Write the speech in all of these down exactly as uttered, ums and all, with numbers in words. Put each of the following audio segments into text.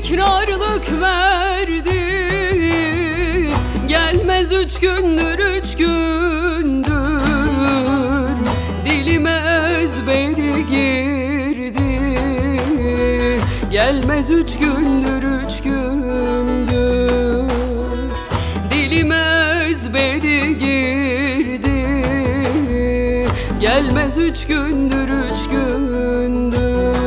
tekrarlık verdi. Gelmez üç gündür, üç gündür dilime ezberi girdi. Gelmez üç gündür, üç gündür dilime ezberi girdi. Gelmez üç gündür, üç gündür.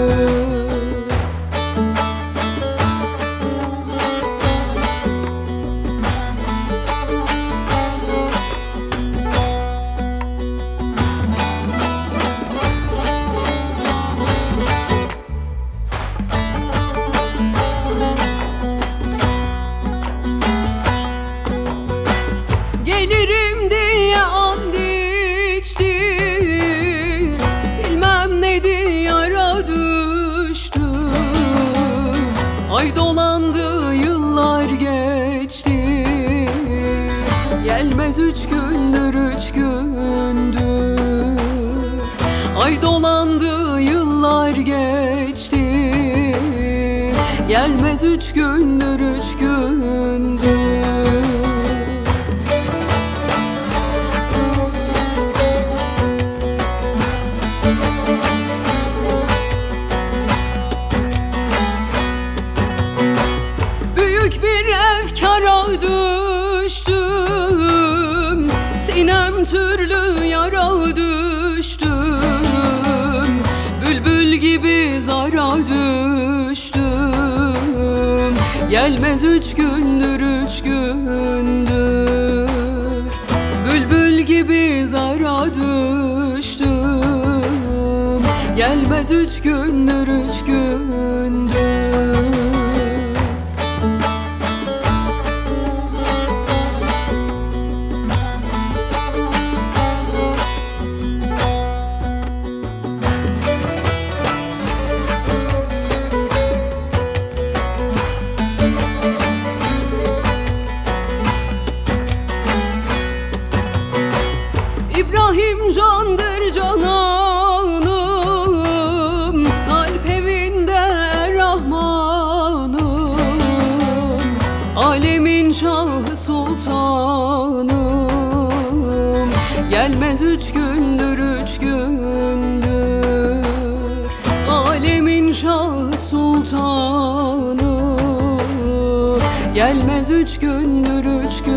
Gelirim diye and içti, bilmem ne diyara düştü. Ay dolandı, yıllar geçti. Gelmez üç gündür, üç gündür. Ay dolandı, yıllar geçti. Gelmez üç gündür, üç gündür. Büyük bir efkara düştüm, sinem türlü yara düştüm. Bülbül gibi zara düştüm. Gelmez üç gündür, üç gündür. Bülbül gibi zara düştüm. Gelmez üç gündür, üç gündür. İbrahim candır cananım, kalp evinde Rahmanım. Alemin şahı sultanım. Gelmez üç gündür, üç gündür. Alemin şahı sultanım. Gelmez üç gündür, üç gündür.